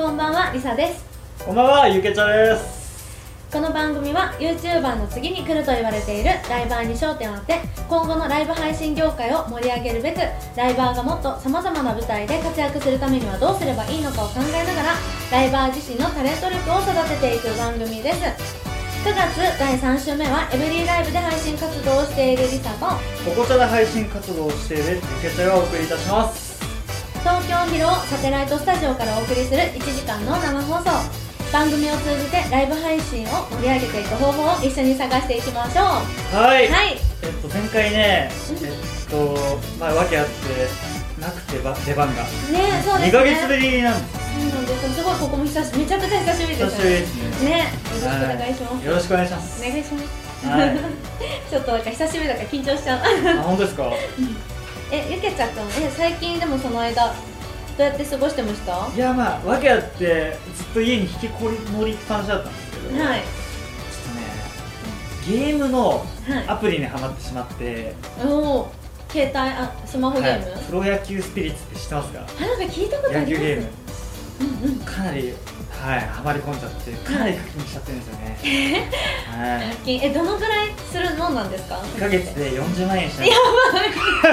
こんばんは、りさです。 こんばんは、ゆけちゃです。 この番組は YouTuber の次に来ると言われているライバーに焦点を当て、今後のライブ配信業界を盛り上げるべく、ライバーがもっと様々な舞台で活躍するためにはどうすればいいのかを考えながら、ライバー自身のタレント力を育てていく番組です。9月第3週目はエブリーライブで配信活動をしているりさと、 ここちゃで配信活動をしているゆけちゃがお送りいたします。 東京広尾サテライトスタジオからお送りする1時間の生放送。番組を通じてライブ配信を盛り上げていく方法を一緒に探していきましょう。 はい、 はい、 前回ね、訳あってなくて出番がね、そうですね、 2ヶ月ぶりなんです。 そうなんです。すごいここもめちゃくちゃ久しぶりですね。 久しぶりですね。 ね、よろしくお願いします。 よろしくお願いします。 お願いします。 はい、 ちょっとなんか久しぶりだから緊張しちゃう。 あ、本当ですか。 ゆけちゃんくん、最近でもその間どうやって過ごしてました？ いや、訳あってずっと家に引きこもりっぱなしだったんですけど、 はい、 ちょっとね、ゲームのアプリにハマってしまって、 おー、携帯、スマホゲーム、 プロ野球スピリッツって知ってますか？ なんか聞いたことあります。 野球ゲーム、かなりハマり込んじゃって、かなり課金しちゃってるんですよね。 課金、どのぐらいするもんなんですか ？1ヶ月で40万円した。 やばい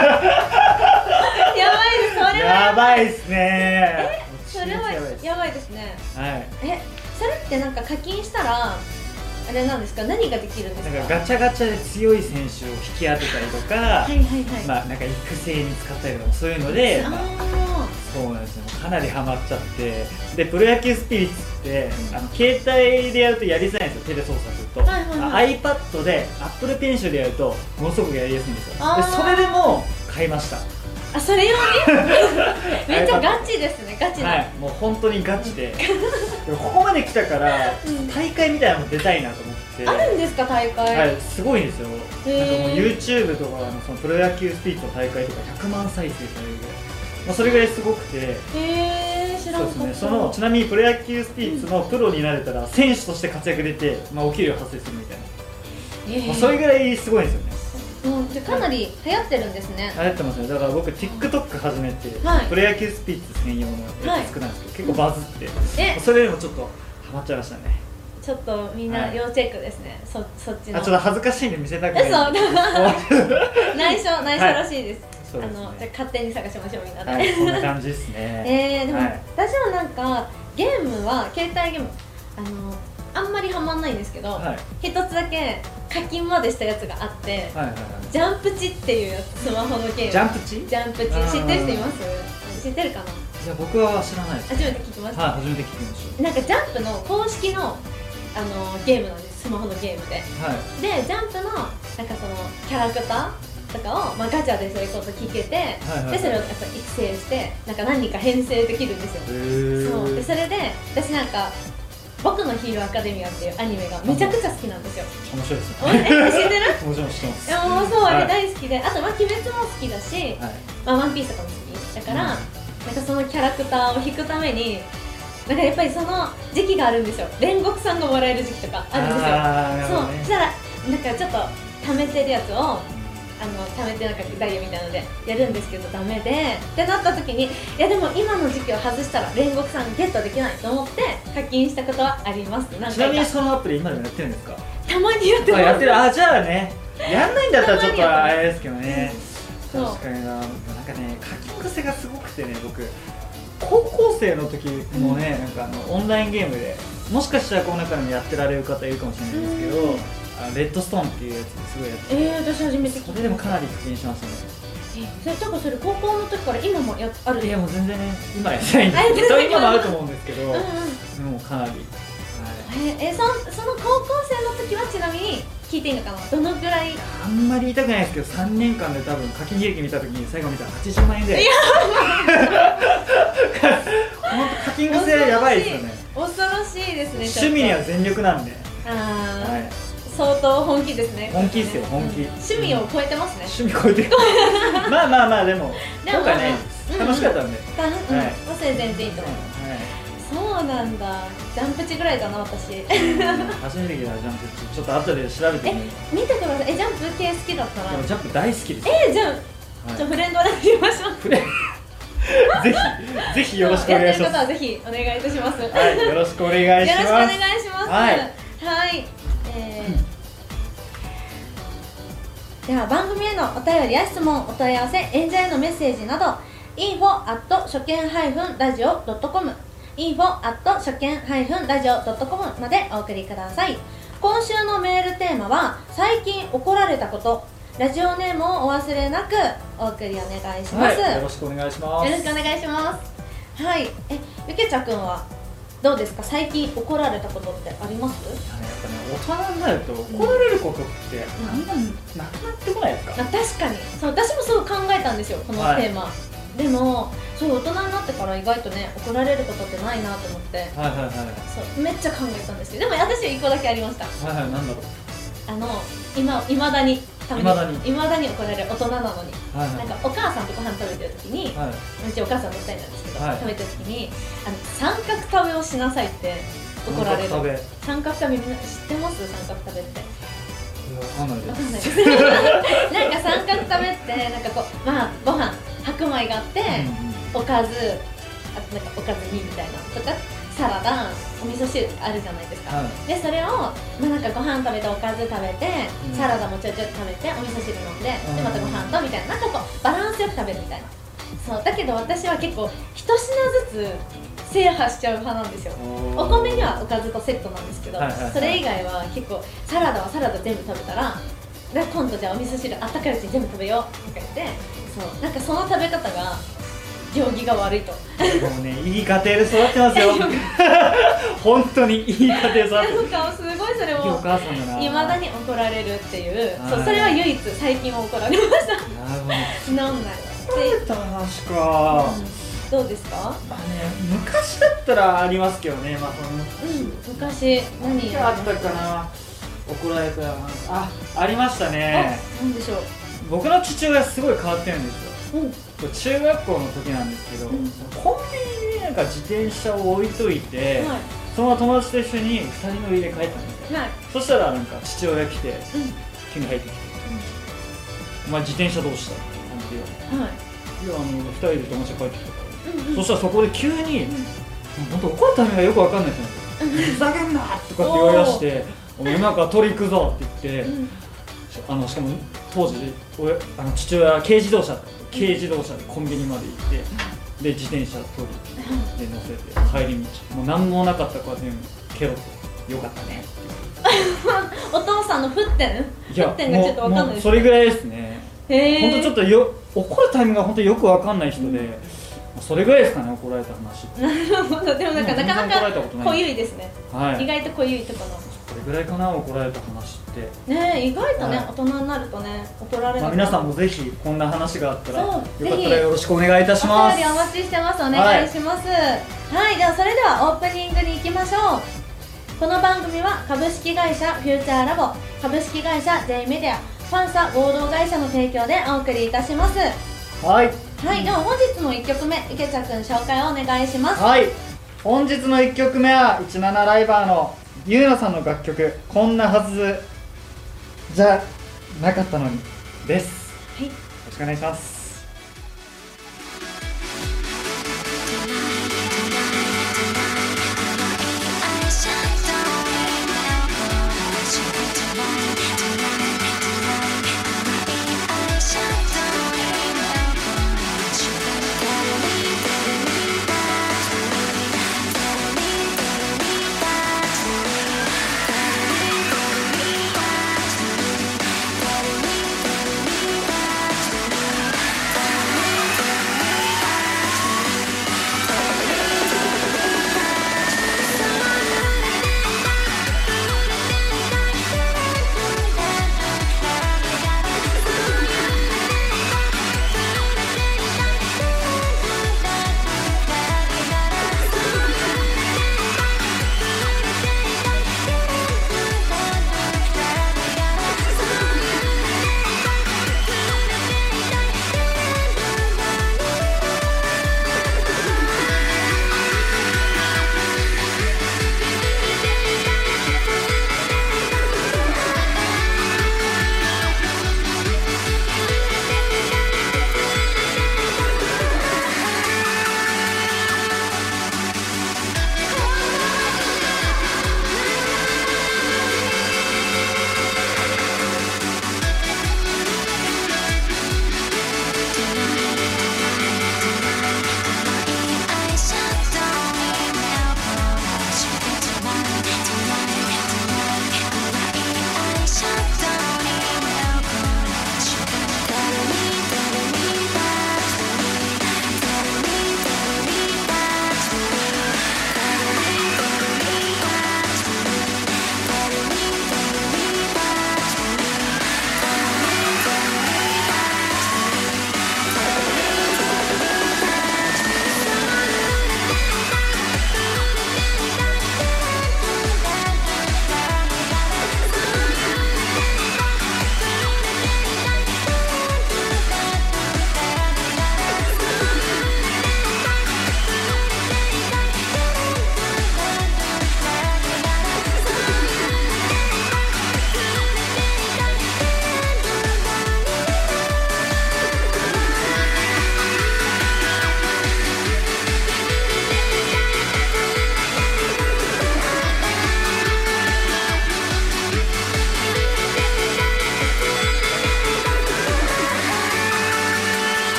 やばいです。それはやばいですね。 それはやばいですね。 はい。 それってなんか課金したらあれなんですか？何ができるんですか？ なんかガチャガチャで強い選手を引き当てたりとか、なんか育成に使ったりとか、そういうので、そうなんですよ。かなりハマっちゃって、でプロ野球スピリッツって携帯でやるとやりづらいんですよ。手で操作すると。iPad で Apple Pencil でやるとものすごくやりやすいんですよ。でそれでも買いました。 あ、それ用にめっちゃガチですね。ガチな、 もう本当にガチででもここまで来たから大会みたいなのも出たいなと思って。 あるんですか、大会？ すごいんですよ。なんかもう YouTube とかそのプロ野球スピリッツの大会とか100万再生されるぐらい、それぐらいすごくて。 知らなかった。 ちなみにプロ野球スピリッツのプロになれたら選手として活躍できて、お給料発生するみたいな、それぐらいすごいんですよね。 じゃかなり流行ってるんですね。 流行ってますね。だから僕 TikTok 始めて、プロ野球スピリッツ専用のやつ作ったんですけど、結構バズって、それでもちょっとハマっちゃいましたね。 ちょっとみんな要チェックですね。そっちの。 ちょっと恥ずかしいんで見せたくない。 内緒らしいです。じゃあ勝手に探しましょう、みんなで。 そんな感じですね。 でも私はなんかゲームは携帯ゲームあんまりハマんないんですけど、一つだけ課金までしたやつがあって、ジャンプチっていうやつ、スマホのゲーム。ジャンプチ知ってる人います？知ってるかな？いや、僕は知らないです。 初めて聞きました。 初めて聞きました。 なんかジャンプの公式のゲームなんです、スマホのゲームで。で、ジャンプのなんかそのキャラクターとかを、ガチャでそれこそ聞けて、でそれをやっぱ育成してなんか何人か編成できるんですよ。そうで、それで私なんか僕のヒーローアカデミアっていうアニメがめちゃくちゃ好きなんですよ。 面白いですね。 知ってる？ もちろん知ってます。 もうそう、あれ大好きで、あと鬼滅も好きだし、ワンピースとかも好きだから、なんかそのキャラクターを引くためになんかやっぱりその時期があるんですよ。煉獄さんがもらえる時期とかあるんですよ。そう、そしたらなんかちょっと貯めてるやつを貯めてなんかダイヤみたいなのでやるんですけどダメでってなった時に、いやでも今の時期を外したら煉獄さんゲットできないと思って課金したことはあります。 ちなみにそのアプリ今でもやってるんですか？ たまにやってます。 やってる。じゃあね、やんないんだったらちょっとあれですけどね。確かになんかね、課金癖がすごくてね、僕高校生の時もね、なんかオンラインゲームでもしかしたらこの中でもやってられる方いるかもしれないんですけど、レッドストーンっていうやつですごいやって、 私初めて聞いた。 それでもかなり課金しましたね。 それ高校の時から今もある？ いや、もう全然ね、今やってないんですけど、今もあると思うんですけど、もうかなり。 その高校生の時はちなみに聞いていいのかな？どのぐらい？ あんまり言いたくないですけど、3年間で多分課金履歴見た時に最後見たら80万円ぐらい。本当課金癖やばいですよね。 恐ろしいですね。 趣味には全力なんで。 相当本気ですね。 本気ですよ、本気。 趣味を超えてますね。 趣味超えてる。でも今回ね、楽しかったんで。 それ全然いいと思います。そうなんだ。ジャンプチぐらいだな、私。 初めて聞いたジャンプチ。ちょっと後で調べてみる。 見てください。ジャンプ系好きだったら。 ジャンプ大好きです。 じゃあフレンドでやりましょう。 ぜぜひよろしくお願いします。 やってる方はぜひお願いいたします。 はい、よろしくお願いします。 よろしくお願いします。 はい。 はい。では番組へのお便りや質問、お問い合わせ、演者へのメッセージなど info@ 初見-radio.com info@ 初見-radio.com までお送りください。今週のメールテーマは最近怒られたこと。ラジオネームをお忘れなくお送りお願いします。 はい、よろしくお願いします。 よろしくお願いします。はい。ゆけちゃくんはどうですか、最近怒られたことってあります？ やっぱね、大人になると怒られることってあんまなくなってこないですか？ 確かにそう、私もそう考えたんですよ、このテーマ。でもそう大人になってから意外とね、怒られることってないなと思って、そうめっちゃ考えたんですけど、でも私は1個だけありました。 なんだろう。 いまだに怒られる大人なのに、なんかお母さんとご飯食べてる時に、うちお母さんと2人なんですけど、食べてる時に三角食べをしなさいって怒られる。三角食べ、みんな知ってます？三角食べって。 わかんないです。 なんか三角食べってなんかこう、まあご飯白米があって、おかず、あとなんかおかず2みたいなとか、サラダ、お味噌汁あるじゃないですか。でそれをなんかご飯食べて、おかず食べて、サラダもちょいちょい食べて、お味噌汁飲んで、でまたご飯とみたいな、なんかこうバランスよく食べるみたいな。そうだけど私は結構一品ずつ制覇しちゃう派なんですよ。お米にはおかずとセットなんですけど、それ以外は結構サラダはサラダ全部食べたら、今度じゃあお味噌汁あったかいうちに全部食べようとか言って、そうなんかその食べ方が行儀が悪いと。 もうね、いい家庭で育ってますよ。本当にいい家庭で育ってます。 なんかすごいそれをお母さんだな。 未だに怒られるっていう、それは唯一最近は怒られました。 なるほど。 なんない。 怒られた話か。 どうですか？ 昔だったらありますけどね。 昔何あったかな。怒られた話。ありましたね。 なんでしょう。 僕の父親すごい変わってるんですよ。中学校の時なんですけど、コンビニになんか自転車を置いといて、その友達と一緒に2人乗りで帰ったんですよ。そしたらなんか父親来て、急に入ってきて、お前自転車どうしたって感じで言われて、いや2人で友達が帰ってきたから、そしたらそこで急に、本当怒るタイミングがよくわかんないですよ。ふざけんなとかって言われだして、お前今から取り行くぞって言って、しかも当時父親は軽自動車でコンビニまで行って、で自転車取りで乗せて帰り道、もう何もなかったから全部ケロとよかったねってお父さんの沸点がちょっと分かんないです。 それぐらいですね。本当ちょっと怒るタイミングが本当によく分かんない人で、それぐらいですかね、怒られた話。 なるほど。でもなかなか濃ゆいですね。意外と濃ゆいところ。 それぐらいかな、怒られた話ってね。意外とね、大人になるとね、怒られる。 皆さんもぜひこんな話があったら、よかったらよろしくお願いいたします。 お便りお待ちしてます。お願いします。はい、ではそれではオープニングに行きましょう。この番組は株式会社フューチャーラボ、株式会社 J メディア、ファンサ合同会社の提供でお送りいたします。 はい、 では本日の1曲目、池ちゃくん紹介をお願いします。 はい、本日の1曲目は17ライバーのゆうなさんの楽曲「こんなはずじゃなかったのに」です。よろしくお願いします。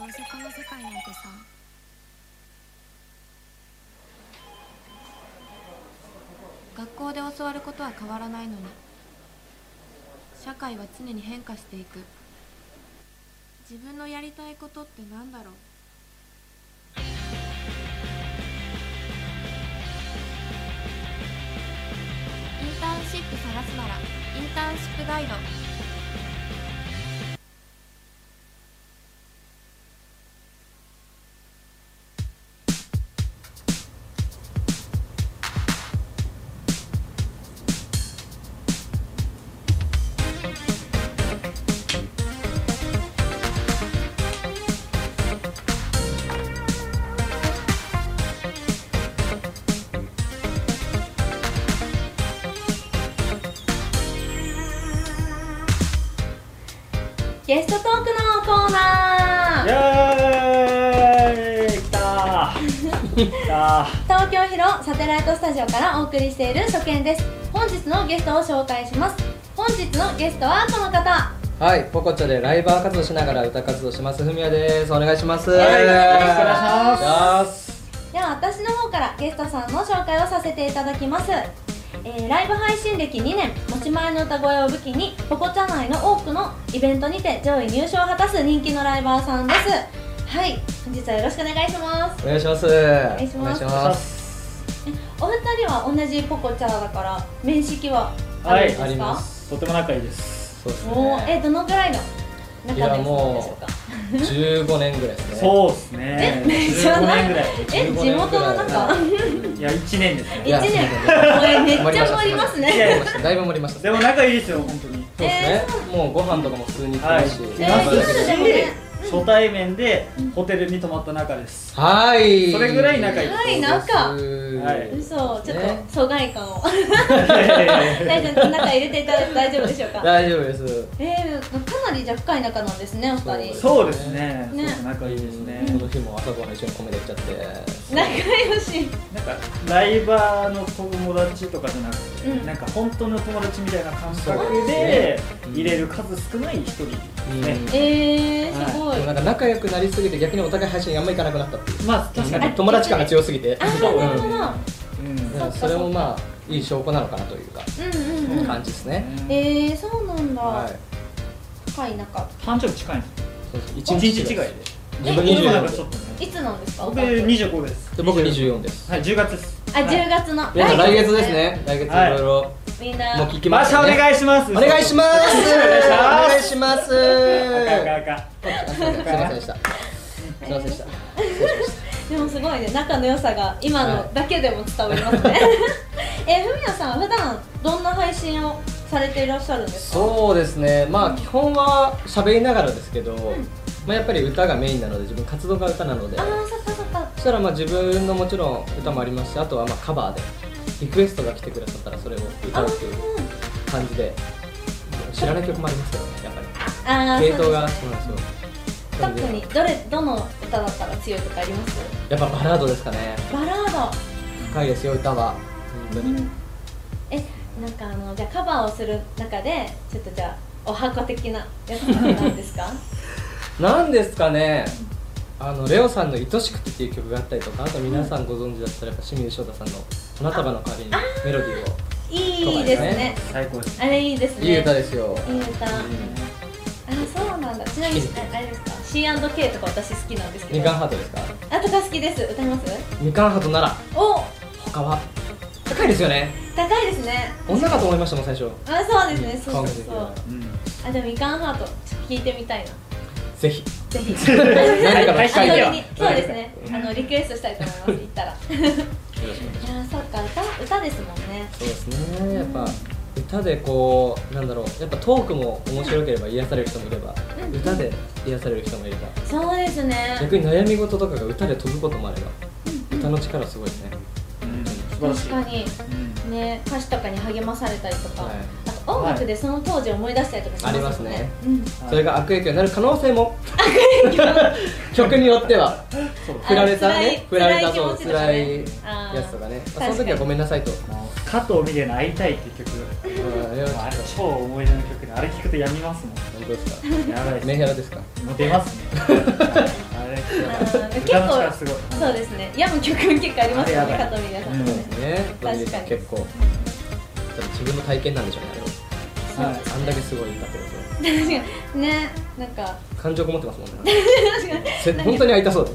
どうせこの世界なんてさ、学校で教わることは変わらないのに、社会は常に変化していく。自分のやりたいことってなんだろう。インターンシップ探すならインターンシップガイド。 ゲストトークのコーナー。 イエーイ、来たー来た東京広サテライトスタジオからお送りしている初見です。本日のゲストを紹介します。本日のゲストはこの方。 はい、ポコチャでライバー活動しながら歌活動しますふみやです。お願いします。よろしくお願いします。 では私の方からゲストさんの紹介をさせていただきます。ライブ配信歴2年、持ち前の歌声を武器にポコチャ内の多くのイベントにて上位入賞を果たす人気のライバーさんです。はい、本日はよろしくお願いします。 願いします。 お願いします。お二人は同じポコチャだから面識はあるんですか？ はい、あります。 とても仲いいです。 そうですね。 どのくらいの仲ですか？ いやもう15年ぐらいですね。 そうですね。 めっちゃ 15年ぐらい。 地元の中？ いや1年ですね。 1年。めっちゃ盛りますね。 だいぶ盛りました。 でも仲いいですよ本当に。 そうですね。もうご飯とかも普通に行ってるし。 初対面でホテルに泊まった仲です。 はい。 それぐらい仲いいです。 はい、仲。 はい。 嘘、ちょっと疎外感を。大丈夫、中入れていただいて大丈夫でしょうか？ 大丈夫です。 かなりじゃ深い仲なんですね、お二人。 そうですね。仲いいですね。 この日も朝ごはん一緒に米で行っちゃって。 仲良し。 なんかライバーの友達とかじゃなくて、なんか本当の友達みたいな感覚で入れる数少ない一人ですね。 すごい。 なんか仲良くなりすぎて逆にお互い配信あんまり行かなくなったっていう。 まあ確かに友達感が強すぎて。それもまあいい証拠なのかなというか感じですね。 そうなんだ。深い仲。 誕生日近いんです。 1日違いで。自分24です。 いつなんですか？ 僕25です。 僕24です。 はい、10月です。 10月の。 皆さん来月ですね。来月いろいろ。 みんな。 もう聞きます。 お願いします。 お願いします。お願いします。すいませんでした。すいませんでした。 でもすごいね、仲の良さが今のだけでも伝わりますね。ふみやさん、普段どんな配信をされていらっしゃるんですか？ そうですね、まあ基本は喋りながらですけど、まあやっぱり歌がメインなので、自分活動が歌なので、そしたらまあ自分のもちろん歌もありますし、あとはまあカバーでリクエストが来てくださったらそれを歌うっていう感じで、知らない曲もありますけどね、やっぱり系統がそうなんですよ。 特にどの歌だったら強いとかあります？ やっぱバラードですかね。 バラード高いですよ、歌は本当に。 なんかじゃあカバーをする中でちょっとじゃあお箱的なやつなんですか？ なんですかね、レオさんの愛しくてっていう曲があったりとか、あと皆さんご存知だったらやっぱ清水翔太さんの花束の代わりにメロディーを、 いいですね。 最高です。 あれいいですね。 いい歌ですよ。 いい歌。そうなんだ。ちなみにあれですか？ C&K とか私好きなんですけど。 みかんハートですか？ とか好きです。歌います？ みかんハートなら。 お。 他は高いですよね。 高いですね。 女かと思いましたもん最初。 そうですね。そう。でもみかんハート聞いてみたいな。 ぜひ。 何かの機会では。 そうですね。リクエストしたいと思います。行ったら。いやそっか、歌ですもんね。 そうですね。やっぱ歌でこうなんだろう、やっぱトークも面白ければ癒される人もいれば、歌で癒される人もいれば。 そうですね。 逆に悩み事とかが歌で飛ぶこともあれば、歌の力すごいですね。 確かにね、歌詞とかに励まされたりとか、あと音楽でその当時思い出したりとかしますよね。 それが悪影響になる可能性も曲によっては振られたそう辛いやつとかね、その時はごめんなさいと。 加藤ミレの会いたいっていう曲、あれ超思い出の曲で、あれ聞くとやみますもん。 本当ですか。 やばいです。 メンヘラですか。 もう出ますね。あれ結構すごい。そうですね。やむ曲結構ありますよね、加藤ミレさん。 そうですね。確かに結構自分の体験なんでしょうね、あれは。あんだけすごい歌ってると。 確かにね、なんか感情こもってますもんね。本当に会いたそうで。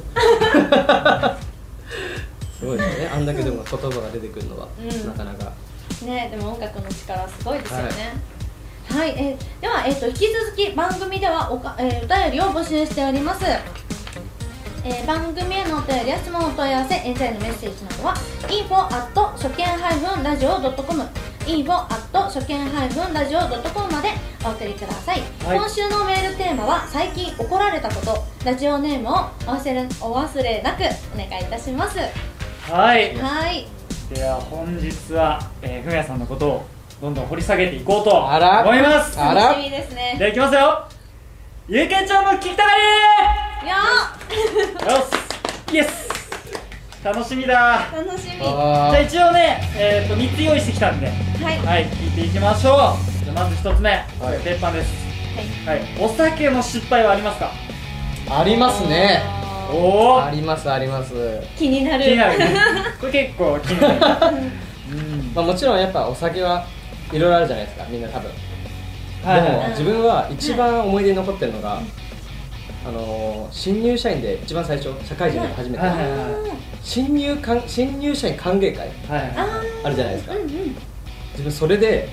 すごいですね。あんだけでも言葉が出てくるのはなかなか。 ね、でも音楽の力すごいですよね。はい、では、引き続き番組ではお便りを募集しております。番組へのお便りや質問、お問い合わせ、エンジョイのメッセージなどは info@ 初見-radio.com info@ 初見-radio.com までお送りください。今週のメールテーマは最近怒られたこと。ラジオネームをお忘れなくお願いいたします。 はい、 では本日はふみやさんのことをどんどん掘り下げていこうと思います。 楽しみですね。 ではいきますよ。ゆうけんちゃんの聞きたがりよし、イエス、楽しみだ。 楽しみ。 じゃあ一応ね、3つ用意してきたんで、はい、聞いていきましょう。じゃあまず1つ目、鉄板です。はい、お酒の失敗はありますか？ ありますね。 おー、 ありますあります。 気になる。 これ結構気になる。 まあもちろんやっぱお酒はいろいろあるじゃないですか、みんな多分。でも自分は一番思い出に残ってるのが、新入社員で一番最初、社会人で初めて新入社員歓迎会あるじゃないですか。自分それで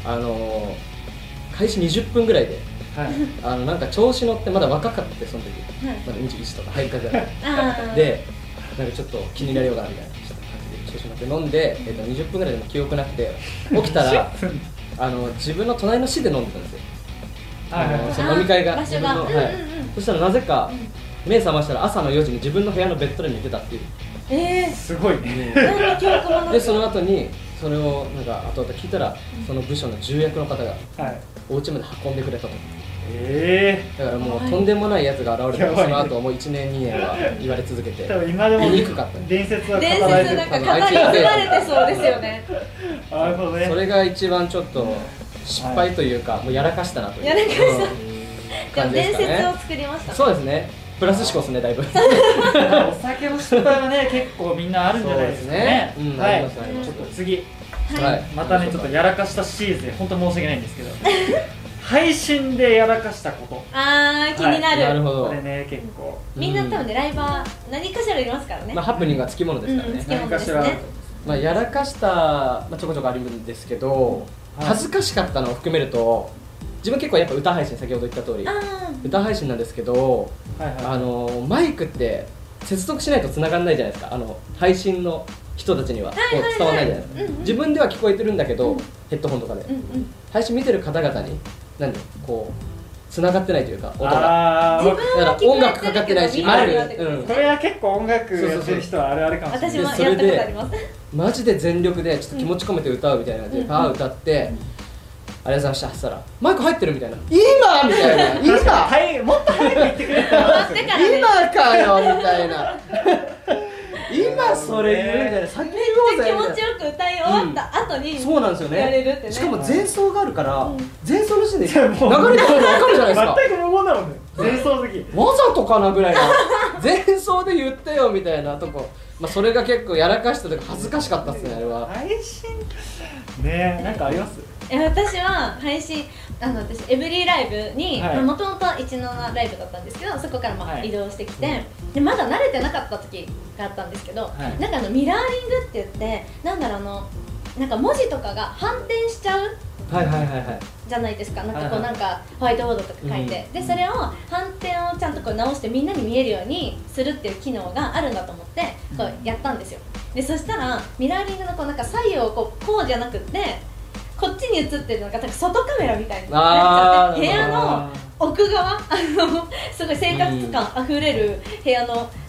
開始20分ぐらいでなんか調子乗って、まだ若かったってその時、まだ21とか入りたてで、なんかちょっと気になりようかなみたいな調子乗って飲んで、20分ぐらいでも記憶なくて、起きたら自分の隣の市で飲んでたんですよ。その飲み会が自分の、そしたらなぜか目覚ましたら朝の4時に自分の部屋のベッドで寝てたっていう。 すごいね。 でその後にそれをなんか後々聞いたら、その部署の重役の方がお家まで運んでくれたと。だからもうとんでもないやつが現れて、その後もう1年2年は言われ続けて、 今でも憎かった。 伝説は語られてる。語り継がれてそうですよね。 それが一番ちょっと失敗というか、もうやらかしたなという感じですかね。伝説を作りました。 そうですね。プラス思考ですね、だいぶ。 お酒の失敗はね、結構みんなあるんじゃないですかね。はい、ちょっと次、またね、ちょっとやらかしたシリーズで本当申し訳ないんですけど、配信でやらかしたこと。 気になる。 なるほど。 これね、結構みんな多分ね、ライバー何かしらいますからね。 ハプニングがつきものですからね。 何かしら。 やらかしたちょこちょこあるんですけど、恥ずかしかったのを含めると、自分結構やっぱ歌配信、先ほど言った通り歌配信なんですけど、マイクって接続しないと繋がんないじゃないですか。配信の人たちには伝わらないじゃないですか。自分では聞こえてるんだけど、ヘッドホンとかで配信見てる方々にこう繋がってないというか、音がだから音楽かかってないし、 これは結構音楽やってる人はあるあるかもしれない。 私もやったことあります。 マジで全力でちょっと気持ち込めて歌うみたいな感じでパー歌って、ありがとうございました。そしたらマイク入ってるみたいな、今みたいな、今もっと早く言ってくれたら今かよみたいな、今それ言うみたいな、先言おうぜ気持ちよく歌い終わった後にそうなんですよね。しかも前奏があるから前奏の時点で流れてるの分かるじゃないですか。 全く無言だもんね、前奏好き。 わざとかなぐらいの前奏で言ってよみたいなとこ、それが結構やらかしたとか恥ずかしかったっすね、あれは。 配信ね、なんかあります？ 私は配信、私エブリィライブにもともと17ライブだったんですけど、そこから移動してきて、でまだ慣れてなかった時があったんですけど、なんかミラーリングって言って、なんだろう、なんか文字とかが反転しちゃうじゃないですか。なんかこう、なんかホワイトボードとか書いて、でそれを反転をちゃんとこう直してみんなに見えるようにするっていう機能があるんだと思ってこうやったんですよ。でそしたらミラーリングのこうなんか左右をこうじゃなくってこっちに映ってるのが外カメラみたいになっちゃって、部屋の奥側、すごい生活感あふれる部屋の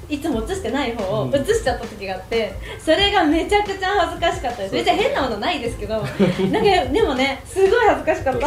いつも写してない方を写しちゃった時があって、それがめちゃくちゃ恥ずかしかったです。別に変なものないですけど、なんかでもねすごい恥ずかしかった。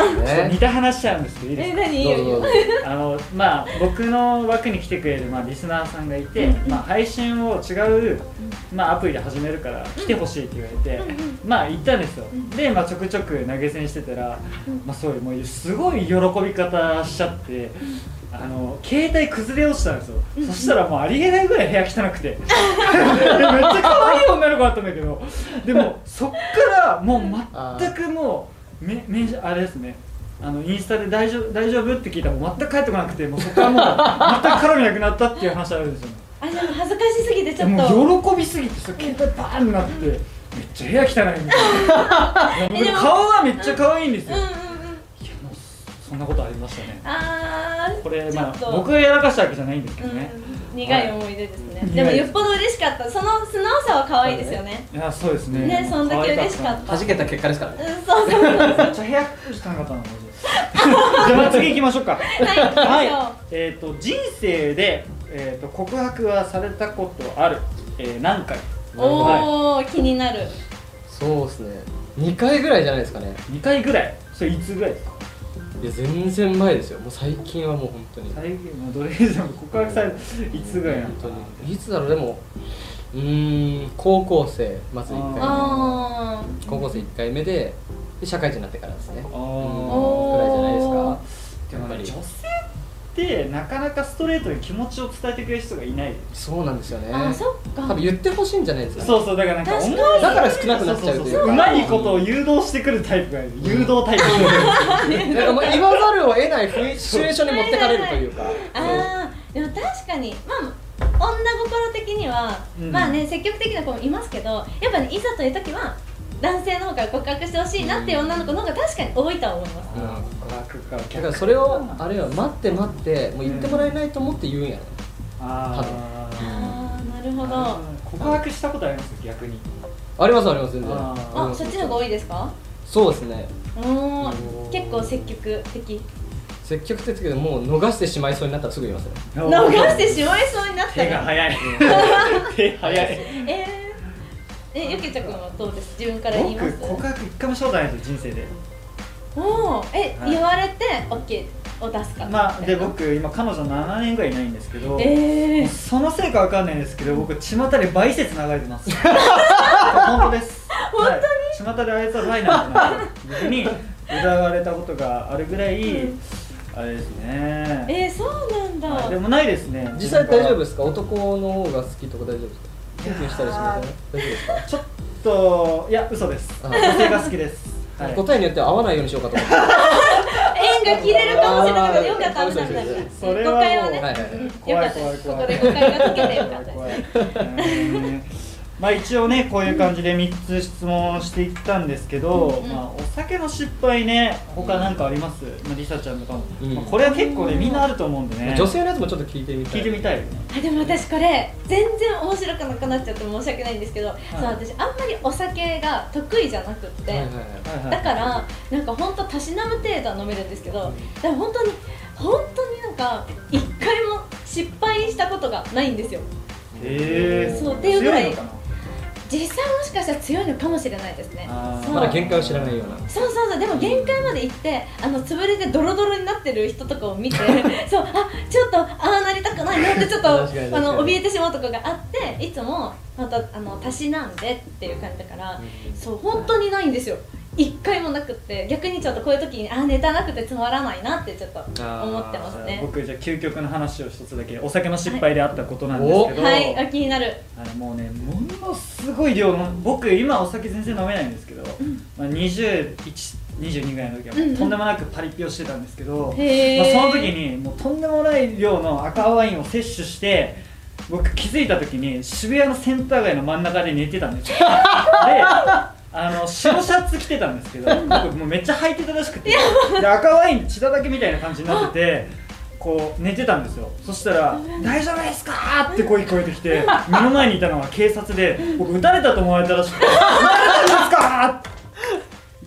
似た話しちゃうんですけどいいですか？ 何？いいよ。 まあ僕の枠に来てくれるリスナーさんがいて、配信を違うアプリで始めるから来てほしいって言われて、行ったんですよ。でちょくちょく投げ銭してたら、そういうもうすごい喜び方しちゃって。携帯崩れ落ちたんですよ。そしたらもうありえないぐらい部屋汚くてめっちゃ可愛い女の子だったんだけど、でもそっからもう全くもうあれですね、インスタで大丈夫って聞いたらもう全く帰ってこなくて、もうそこからもう全く絡みなくなったっていう話あるんですよね。 でも恥ずかしすぎてちょっともう喜びすぎて携帯バーンになって、めっちゃ部屋汚いみたいな。顔はめっちゃ可愛いんですよ。そんなことありましたね。これ僕がやらかしたわけじゃないんですけどね。 苦い思い出ですね。でもよっぽど嬉しかった。その素直さは可愛いですよね。 いやそうですね。 ね、そんだけ嬉しかった。 弾けた結果ですからね。 そうそう。めっちゃ部屋汚かったな。じゃあ次行きましょうか。はい。人生で告白はされたことある？何回？ おお、気になる。 そうですね。2回ぐらいじゃないですかね。 2回ぐらい。それいつぐらいですか？ いや全然前ですよ。もう最近はもう本当に最近どれ以上告白されるいつぐらいなの？ 本当にいつだろう。でも高校生まず1回目、高校生1回目で社会人になってからですね。ぐらいじゃないですか。 でも女性ってなかなかストレートに気持ちを伝えてくれる人がいない。 そうなんですよね。 そっか。 多分言ってほしいんじゃないですか。 そうだからなんかだから少なくなっちゃうというか、 うまいことを誘導してくるタイプがいる。誘導タイプ。 なんか言わざるを得ないシチュエーションに持ってかれるというか。 でも確かに女心的には積極的な子もいますけど、やっぱいざという時は男性の方から告白してほしいなっていう女の子の方が確かに多いとは思います。 だからそれをあれは待ってもう言ってもらえないと思って言うんやろ。 なるほど。 告白したことあります？逆にあります全然。 そっちの方が多いですか？ そうですね。 結構積極的けど、もう逃してしまいそうになったらすぐ言いますね。 逃してしまいそうになったら手が早い。手早い。 ゆきちゃくんはどうです？自分から言います？ 僕告白一回もしたことないんですよ、人生で。 言われて OK を出すか。 で僕今彼女7年ぐらいいないんですけど、そのせいかわかんないんですけど、僕巷でバイ説流れてます。本当です。 本当に？巷であいつはバイなんだな僕に疑われたことがあるぐらい、あれですね。 そうなんだ。 でもないですね。 実際大丈夫ですか？男の方が好きとか大丈夫ですか？キュンキュンしたりしますね。大丈夫ですか？ ちょっといや嘘です。女性が好きです。 答えによっては合わないようにしようかと思って。 縁が切れるかもしれないけど、よかった。 それは誤解はね。 怖い。 ここで誤解が解けてよかったです。 一応ねこういう感じで3つ質問していったんですけど、お酒の失敗ね、他なんかあります？りさちゃんとかも、これは結構ねみんなあると思うんでね。 女性のやつもちょっと聞いてみたい。 でも私これ全然面白くなくなっちゃって申し訳ないんですけど、私あんまりお酒が得意じゃなくって、だからなんか本当たしなむ程度は飲めるんですけど、でも本当になんか一回も失敗したことがないんですよ。そうっていうぐらい。実際もしかしたら強いのかもしれないですね。 まだ限界を知らないような。 そうでも限界まで行って潰れてドロドロになってる人とかを見てちょっとなりたくないなってちょっと怯えてしまうところがあって、いつもまたたしなんでっていう感じだから、そう本当にないんですよ。一回もなくって、逆にちょっとこういう時にネタなくてつまらないなってちょっと思ってますね。 僕じゃあ究極の話を一つだけ、お酒の失敗であったことなんですけど、 気になる。 もうねものすごい量の、僕今お酒全然飲めないんですけど、21、22ぐらいの時はもうとんでもなくパリピをしてたんですけど、その時にもうとんでもない量の赤ワインを摂取して、僕気づいた時に渋谷のセンター街の真ん中で寝てたんですよ。で白シャツ着てたんですけど、僕もうめっちゃ履いてたらしくて、で赤ワイン血だらけみたいな感じになってて、こう寝てたんですよ。そしたら「大丈夫ですか?」って声聞こえてきて、目の前にいたのは警察で、僕撃たれたと思われたらしくて「撃たれたんですか?」って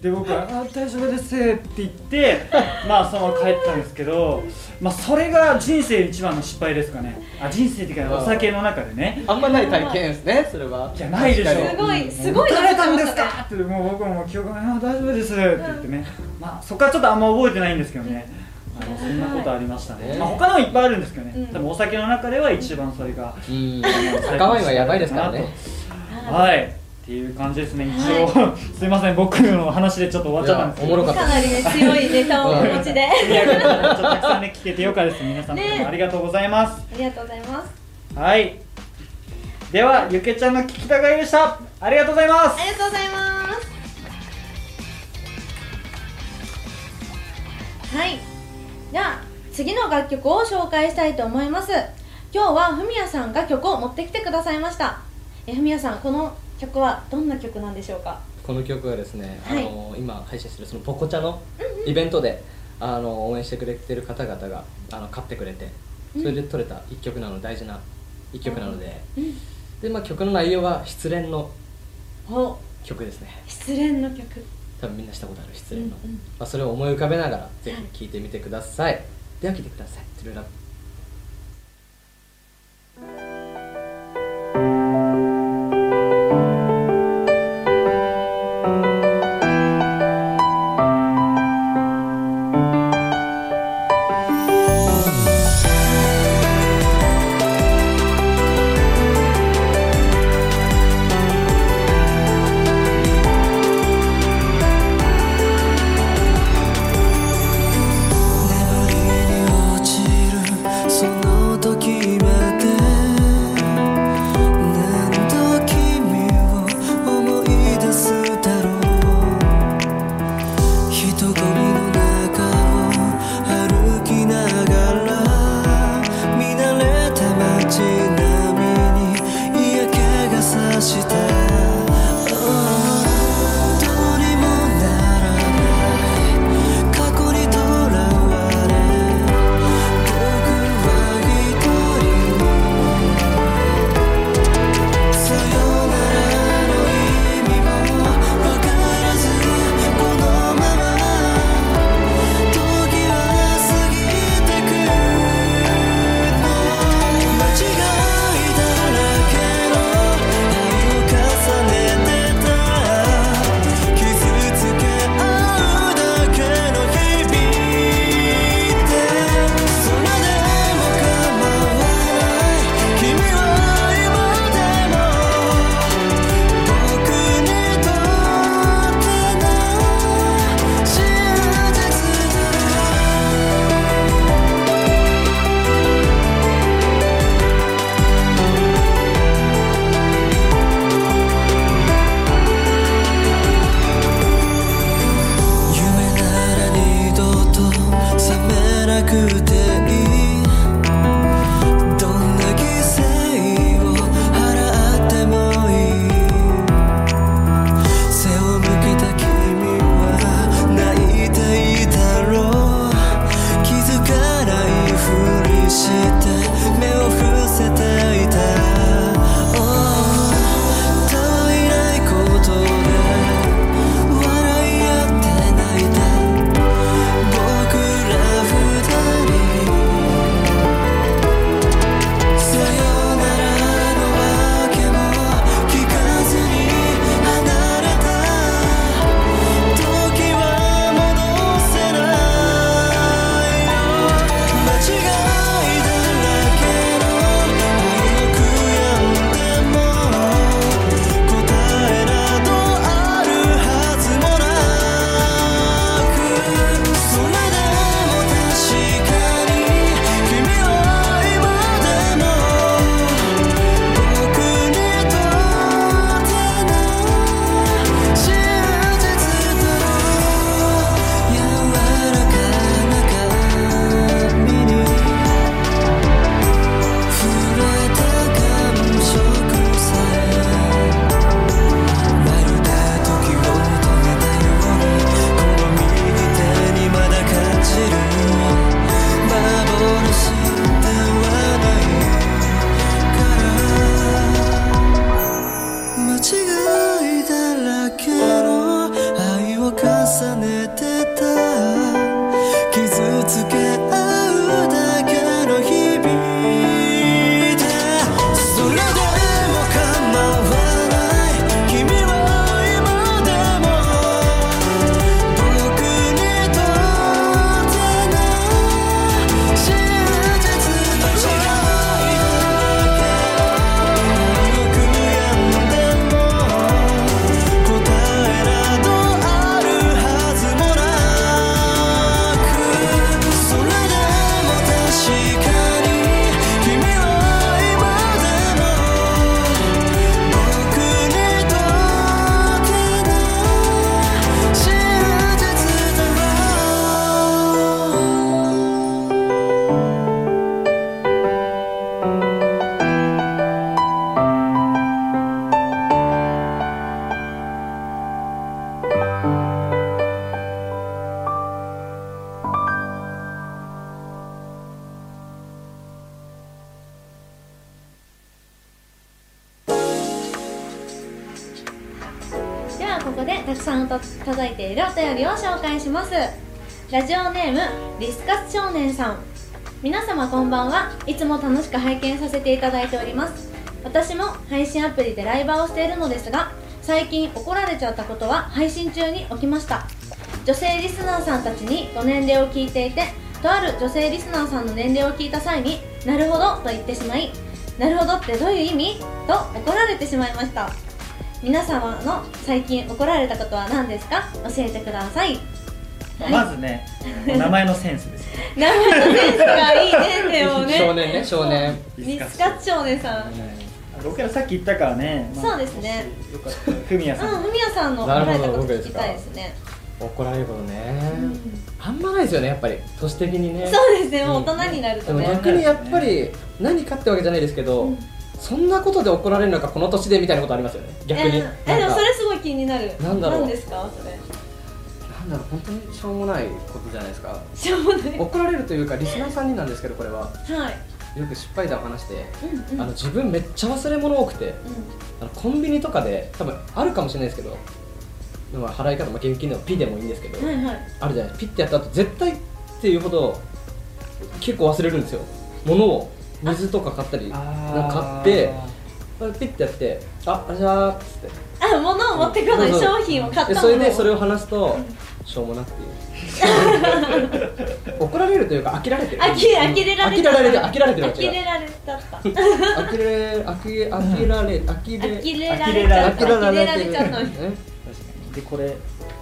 で僕は「大丈夫です」って言ってまあそのまま帰ったんですけど、まあそれが人生一番の失敗ですかね。人生っていうかお酒の中でね、 あんまない体験ですね、それは。 いやないでしょ。 すごい打たれたんですかって、もう僕も記憶が大丈夫ですって言ってね、まあそこからちょっとあんま覚えてないんですけどね、そんなことありましたね。まあ他のもいっぱいあるんですけどね、多分お酒の中では一番それが赤ワインはやばいですからね。 はい、っていう感じですね。一応すいません、僕の話でちょっと終わっちゃったんですけど、 かなりね強いネタをお持ちでたくさんね聞けてよかったです。皆さんありがとうございます。 ありがとうございます。 はい、ではゆけちゃんの聞きたがりでした。ありがとうございます。 ありがとうございます。はい、じゃあ次の楽曲を紹介したいと思います。今日はふみやさんが曲を持ってきてくださいました。ふみやさん、この曲はどんな曲なんでしょうか？ この曲はですね、今配信してるそのポコチャのイベントで、応援してくれてる方々が買ってくれて、それで撮れた一曲なの、大事な一曲なので、でまあ曲の内容は失恋の曲ですね。 失恋の曲、 多分みんなしたことある失恋の、まあそれを思い浮かべながらぜひ聴いてみてください。では聴いてください。トゥルーラブ。違いだらけの愛をねてた傷つけ合うだけの日々でそれでも構わない君は今でも僕にとっての真実の違いだけを悔やんでも答えなどあるはずもなくそれでも確かに君は今でも僕にとっての真実だろではここでたくさん届いているお便りを紹介します。ラジオネームリスカス少年さん、皆様こんばんは。いつも楽しく拝見させていただいております。私も配信アプリでライバーをしているのですが、最近怒られちゃったことは配信中に起きました。女性リスナーさんたちにご年齢を聞いていて、とある女性リスナーさんの年齢を聞いた際になるほどと言ってしまい、なるほどってどういう意味と怒られてしまいました。皆様の最近怒られたことは何ですか？教えてください。 まずね、名前のセンスですよ。 名前のセンスがいいね。でもね、 少年ね、少年。 リスカ少年さん。 僕らさっき言ったからね、 そうですね。 よかったらふみやさん。 ふみやさんの怒られたこと聞きたいですね。 怒られることね、あんまないですよね、やっぱり年的にね。 そうですね、もう大人になるとね。 でも逆にやっぱり何かってわけじゃないですけど、そんなことで怒られるのかこの年でみたいなことありますよね、逆に。 でもそれすごい気になる。 なんだろう。 何ですかそれ。 なんだろう、本当にしょうもないことじゃないですか。 しょうもない。 怒られるというかリスナーさんになんですけど、これは。 はい。 よく失敗談を話して、自分めっちゃ忘れ物多くて、コンビニとかで多分あるかもしれないですけど、払い方、現金でもピでもいいんですけど、あるじゃないですか。ピってやった後絶対っていうほど結構忘れるんですよ。物を水とか買ったり買ってピッてやって「あじゃあ」っつって物を持ってこない、商品を買ったものをそれでそれを話すとしょうもなっていう怒られるというか呆られてる、 呆れられてる呆れられてる呆れられちゃった呆れられちゃったでこれ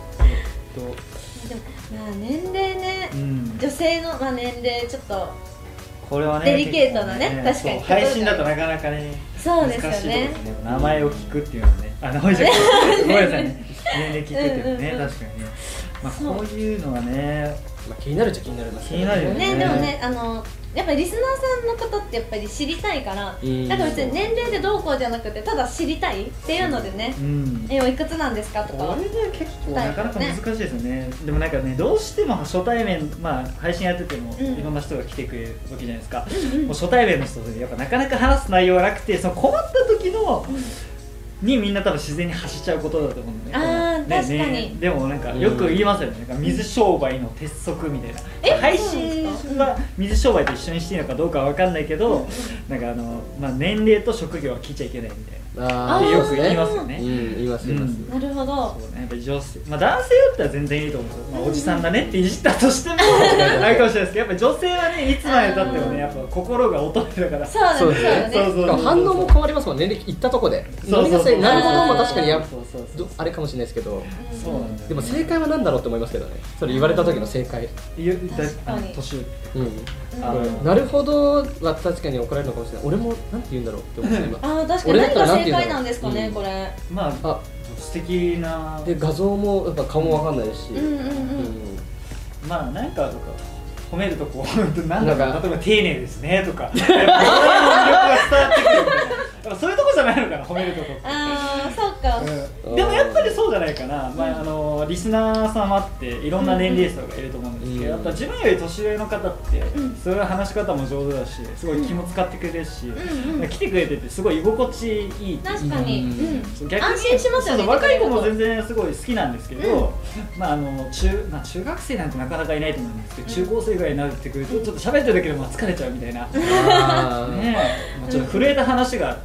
年齢ね、女性の年齢ちょっとこれはねデリケートなね、確かに配信だとなかなかね、 そうですよね、 名前を聞くっていうのはね、名前じゃごめんなさいね、年齢聞くっていうのはね、確かにね、こういうのはね、 気になるっちゃ気になります気になるよね。 でもね、やっぱりリスナーさんのことってやっぱり知りたいから、だから別に年齢でどうこうじゃなくて、ただ知りたいっていうのでね、おいくつなんですかとか、 これね結構なかなか難しいですよね。でもなんかね、どうしても初対面、配信やっててもいろんな人が来てくれるわけじゃないですか。もう初対面の人でやっぱなかなか話す内容がなくて、その困った時のにみんな多分自然に発しちゃうことだと思うんだよね。 確かに。 でもなんかよく言いますよね。なんか水商売の鉄則みたいな。配信は水商売と一緒にしていいのかどうかは分かんないけど、なんか年齢と職業は聞いちゃいけないみたいな。ってよく言いますよね。 言います言います。 なるほど。 そうね、やっぱ女性、男性だったら全然いいと思うんですよ。おじさんだねっていじったとしてもあるかもしれないですけど、やっぱ女性はね、いつまでたってもね、やっぱ心が衰えるから。 そうですね。 そう反応も変わりますもんね、言ったとこで。なるほども確かにあれかもしれないですけど、でも正解は何だろうって思いますけどね。それ言われた時の正解。 年なるほどは確かに怒られるのかもしれない。俺もなんて言うんだろうって思って今。 確かに何が正解なんですかね、これ。 素敵な。 で画像もやっぱ顔もわかんないし。 なんか褒めるとこなんだか例えば丁寧ですねとか、そういう魅力が伝わってくるみたいな。そういうとこじゃゃないのかな、褒めるとこって。 ああそうか、 でもやっぱりそうじゃないかな、リスナー様っていろんな年齢層がいると思うんですけど、やっぱ自分より年上の方ってそれは話し方も上手だし、すごい気も使ってくれるし、来てくれててすごい居心地いい。 確かに、 逆に安心しますよね。 若い子も全然すごい好きなんですけど、中学生なんてなかなかいないと思うんですけど、中高生ぐらいになってくるとちょっと喋ってるだけでも疲れちゃうみたいなちょっと震えた話があって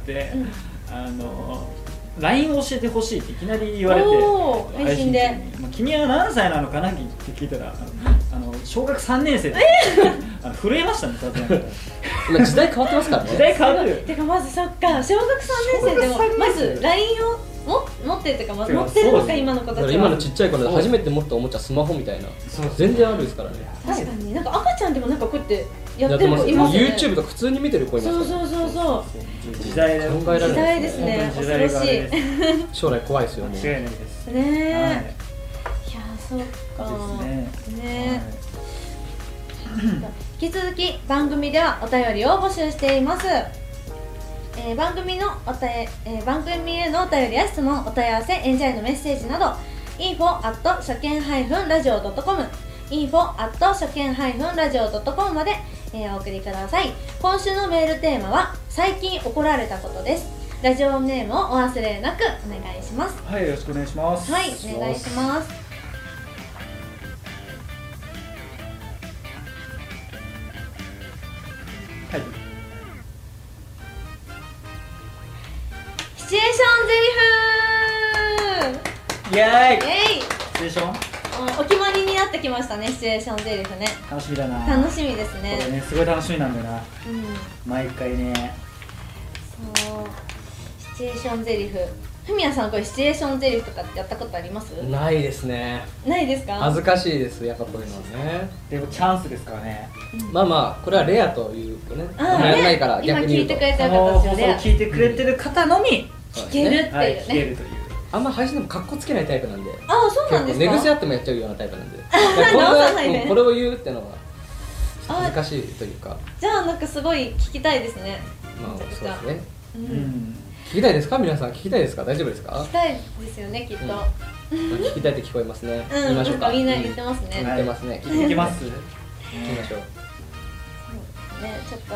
、LINE を教えてほしいっていきなり言われて、 配信で君は何歳なのかなって聞いたら、小学3年生で震えましたね。 今時代変わってますからね。 時代変わる。 てかまずそっか、小学3年生でもまず LINE を持ってるとか、持ってるのか今の子たちは。 今のちっちゃい子で初めて持ったおもちゃスマホみたいな、全然あるですからね。 確かになんか赤ちゃんでもなんかこうやってやってる子いますよね。 YouTube とか普通に見てる子いますから。 そう時代だよ。 考えられない時代ですね。恐ろしい。 将来怖いですよね。 間違いないですねえ、いやそっかね。引き続き番組ではお便りを募集しています。番組へのお便りや質問、お問い合わせ、演者へのメッセージなど info@ 初見-radio.com info@ 初見-radio.com まで、お送りください。今週のメールテーマは最近怒られたことです。ラジオネームをお忘れなくお願いします。 はい、よろしくお願いします。 はい、お願いします。 はい、 シチュエーションゼリフイエーイ。 イエイ。 シチュエーションお決まりになってきましたね、シチュエーションゼリフね。 楽しみだな。 楽しみですね。 これね、すごい楽しみなんだよな、 うん、 毎回ね。 そう、シチュエーションゼリフ。ふみやさん、これシチュエーションゼリフとかってやったことあります？ ないですね。 ないですか？ 恥ずかしいです、やっぱこういうのはね。 でもチャンスですからね。 まあこれはレアというかね、 あーやらないから今逆に言うと聞いてくれてるこの放送を方ですよね。 聞いてくれてる方のみ聞けるっていうはい、聞けね。 るという。 あんま配信でもカッコつけないタイプなんで、 ああ、そうなんですか？ 寝癖あってもやっちゃうようなタイプなんで、 直さないでこれを言うってのは難しいというか。 じゃあなんかすごい聞きたいですね。 まあそうですね。 うん聞きたいですか、皆さん？聞きたいですか？大丈夫ですか？ 聞きたいですよね、きっと。 まあ聞きたいって聞こえますね。 うん、 言いましょうか。 なんかみんな言ってますね。 言ってますね。 聞きます聞きましょう。 ね、ちょっと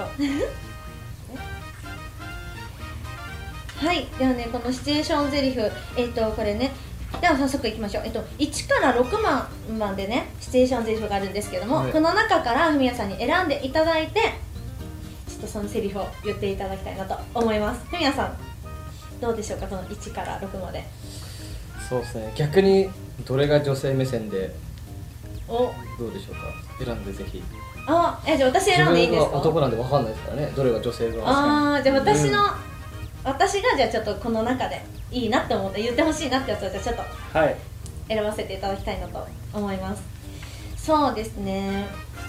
はい、ではね、このシチュエーションゼリフ、これね、では早速いきましょう。1から6番までね、シチュエーションゼリフがあるんですけども、 はいこの中からふみやさんに選んでいただいて、ちょっとそのセリフを言っていただきたいなと思います。ふみやさん、どうでしょうか、この1から6まで。 そうですね。逆にどれが女性目線でお、 どうでしょうか。選んでぜひ。 じゃあ私選んでいいですか？ 自分は男なんでわかんないですからね。どれが女性が。 じゃあ私がじゃあちょっとこの中でいいなって思って言ってほしいなってやつをじゃあちょっとはい。 選ばせていただきたいなと思います。そうですね。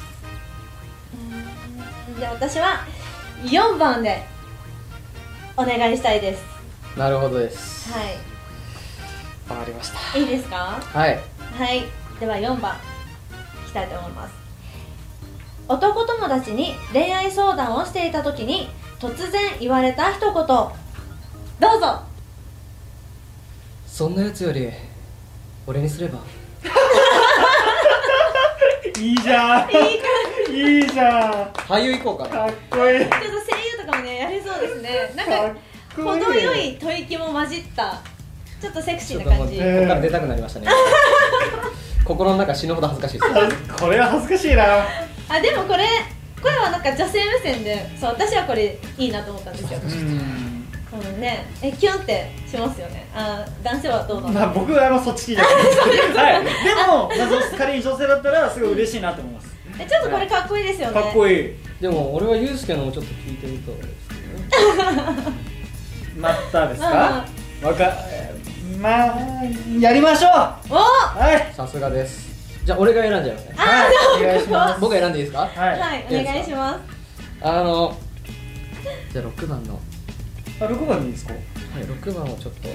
じゃあ私は4番でお願いしたいです。 なるほどです。 はわかりました。 い。いいですか？ はい。 はい。では4番いきたいと思います。男友達に恋愛相談をしていた時に突然言われた一言。どうぞ。 そんなやつより俺にすれば。 いいじゃん。いいじゃん。 俳優行こうかな。 かっこいい。 ちょっと声優とかもねやれそうですね。なんかかっこいい。 程よい吐息も混じったちょっとセクシーな感じ。 ここから出たくなりましたね。心の中死ぬほど恥ずかしいです。 これは恥ずかしいな。 あ、でもこれはなんか女性目線で、そう、私はこれいいなと思ったんですよ。このね、キュンってしますよね。男性はどうなの？ まあ僕はそっち聞いてないですけど、はい。でも仮に女性だったらすごい嬉しいなと思います。 ちょっとこれかっこいいですよね。 かっこいい。 でも俺はユうスケのもちょっと聞いてみたいですね。 またですか？まあやりましょう。 お、 はい。 さすがです。じゃあ俺が選んじゃいますね。 はい。お願いします。 僕が選んでいいですか？ ははい、お願いします。 じゃあ6番の 6番でいいですか？ はい、6番をちょっと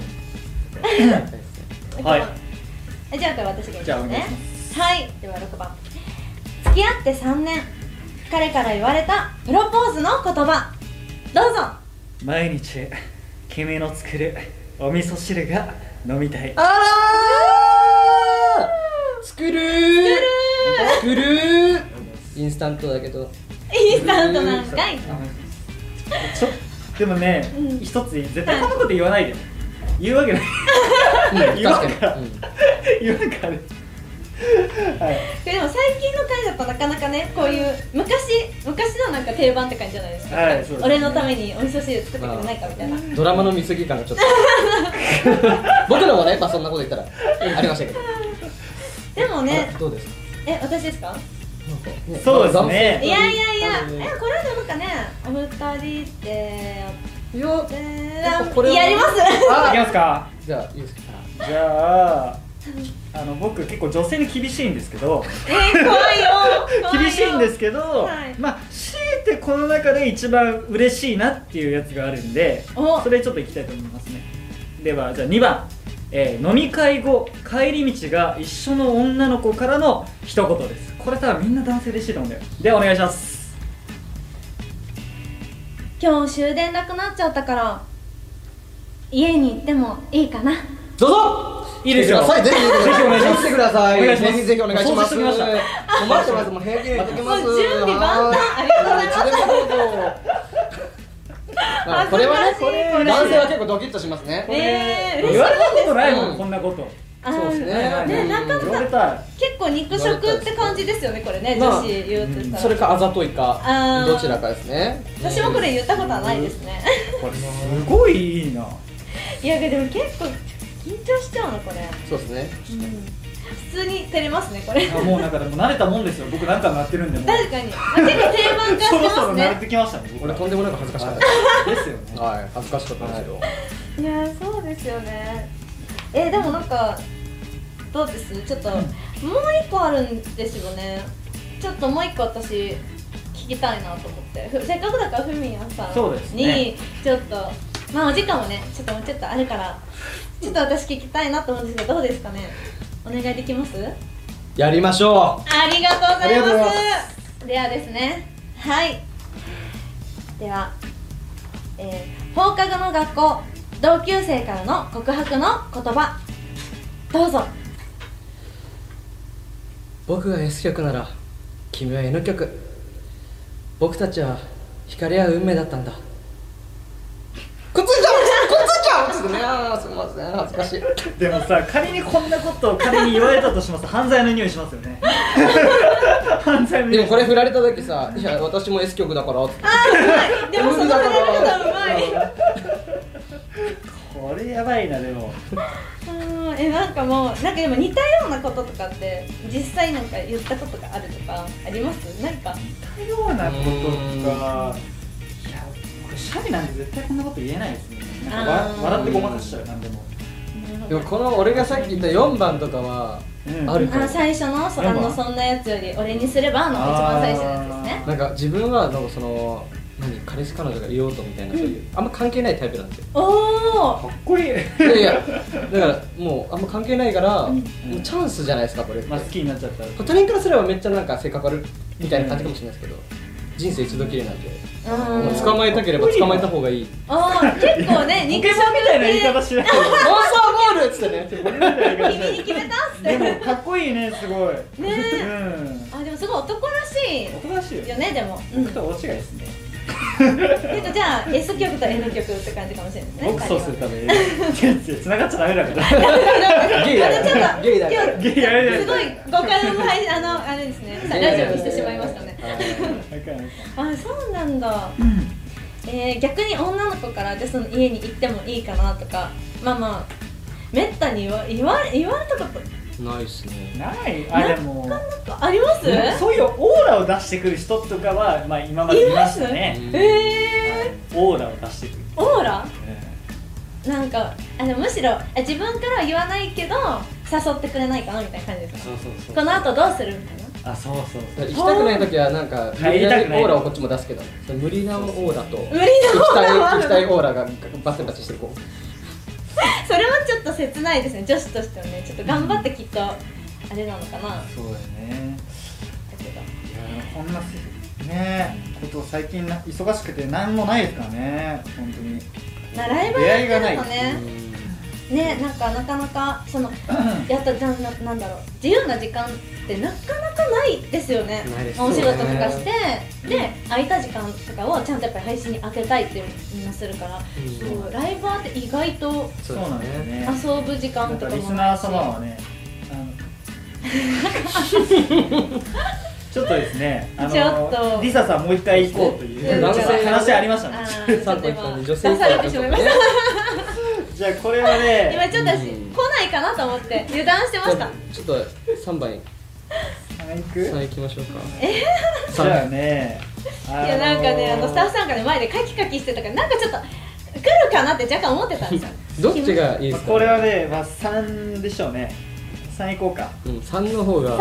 はい。 じゃあこれ私が言いじゃあお願いますねし。 はい、では6番。付き合って3年、彼から言われたプロポーズの言葉。どうぞ。 毎日君の作るお味噌汁が飲みたい。 あらー、作るインスタントだけど。 インスタントなんかい。 でもね、一つ絶対こんなこと言わないで。言うわけない。言わんから言わんから。 でも最近の回だとなかなかね、こういう昔のなんか定番って感じじゃないですか。俺のためにお味噌汁作ってくれないかみたいな。 ドラマの見過ぎ感がちょっと僕のもね、まあそんなこと言ったらありましたけど。 でもね、 どうですか？ 私ですか？ そうですね。 いやこれでなんかね、お二人ってやります。 いきますか。 じゃあいいですか。 じゃあ僕結構女性に厳しいんですけど、 怖いよ厳しいんですけど、まあ強いてこの中で一番嬉しいなっていうやつがあるんで、それちょっといきたいと思いますね。ではじゃあ2番、飲み会後帰り道が一緒の女の子からの一言です。これ多分みんな男性嬉しいと思うんだよ。ではお願いします。 今日終電なくなっちゃったから家に行ってもいいかな。 どうぞ。 いいですよ。 ぜひお願いします。来てください。 お願いします。 ぜひお願いします。 お待ちしておきました。 待ってます。もう平気で行ってきます。 もう準備万端。ありがとうございます。 これはね、男性は結構ドキッとしますね。 言われたことないもん、こんなこと。 そうですね。 なかなか結構肉食って感じですよね、これね、女子言うとしたら。 それかあざといかどちらかですね。 私もこれ言ったことはないですね。 これすごいいいな。 いやでも結構緊張しちゃうのこれ。 そうですね。 普通に照れますねこれ。 もうなんかでも慣れたもんですよ。僕なんかなってるんで。 確かに。結構定番化してますね。 そろそろ慣れてきましたね。 俺とんでもなく恥ずかしかったですよね。 はい、恥ずかしかったんですけど。いやそうですよね。でもなんかどうです？ちょっともう一個あるんですよね。ちょっともう一個私聞きたいなと思って。せっかくだからふみやさんにちょっとまあお時間もねちょっともうちょっとあるからちょっと私聞きたいなと思うんですけどどうですかね。お願いできます？ やりましょう。 ありがとうございます。ではですね、はい。では、放課後の学校同級生からの告白の言葉どうぞ。 僕が S 曲なら君は N 曲。僕たちは惹かれ合う運命だったんだ。くっついちゃうちょっとね、すみません、恥ずかしい。 でもさ、仮にこんなことを仮に言われたとしますと犯罪の匂いしますよね。犯罪の匂い。 でもこれ振られた時さ、いや私も S 曲だからって。 うまい。でもその振られ方うまい。 これやばいな。でもなんかもうなんかでも似たようなこととかって実際なんか言ったことがあるとかあります？なんか似たようなことか。いや、僕シャイなんて絶対こんなこと言えないですね。なんか笑ってごまかしちゃう。なんでも。 でもこの俺がさっき言った4番とかはあるかも。 最初のそんなやつより俺にすればの一番最初のやつですね。 なんか自分はなんかその彼氏彼女がいようとみたいなそういうあんま関係ないタイプなんですよ。 おお。 かっこいい。 いやだからもうあんま関係ないからもうチャンスじゃないですかこれ。 好きになっちゃったら。 他人からすればめっちゃなんか性格悪いみたいな感じかもしれないですけど、人生一度きりなんで捕まえたければ捕まえた方がいい。 結構ねポケモンみたいな言い方しない。 モンスターボールっつってね。 君に決めたっつって。 でもかっこいいね、すごい。 ねでもすごい男らしい。 男らしいよね。でも僕と大違いですね。 じゃあ S 曲と N 曲って感じかもしれないですね。 僕そうするために繋がっちゃダメだから。 ゲイだよ。ゲイだよ。 ゲイやめて。 すごい誤解のあれですね。ラジオにしてしまいましたね。そうなんだ。逆に女の子からじゃあその家に行ってもいいかなとか、まあめったに言われたことないっすね。 ない。でもあります？ そういうオーラを出してくる人とかはまあ今までいましたね。オーラを出してくる。 オーラ？なんかでもむしろ自分からは言わないけど誘ってくれないかなみたいな感じですか？そう。この後どうするみたいな。 そう。 行きたくない時はなんか無理やりオーラをこっちも出すけど、無理なオーラと行きたいオーラがバチバチしてこう。 それはちょっと切ないですね。女子としてはね、ちょっと頑張ってきっとあれなのかな。 そうだよね。いやこんなねこと最近忙しくて何もないですからね。本当に。 ライブ出会いがないやってるとね、なんかなかなかそのやったなんだろう、自由な時間ってなかなかないですよね。 ないですお仕事とかしてで空いた時間とかをちゃんとやっぱり配信に当てたいってみんなするから、そうライバーって意外とそうなんですね。 遊ぶ時間とかもリスナー様はね、ちょっとですね、 ちょっとリサさんもう一回行こうという話ありましたね。 3個行ったんで女性出されてしまいました。 じゃあこれはね、 今ちょっと私来ないかなと思って油断してました。 ちょっと3番行きましょうか。 じゃあね、 いやなんかね、スタッフさんがね前でカキカキしてたからなんかちょっと来るかなって若干思ってたんですよ。 どっちがいいですか？ これはね、3でしょうね。3行こうか。 3の方が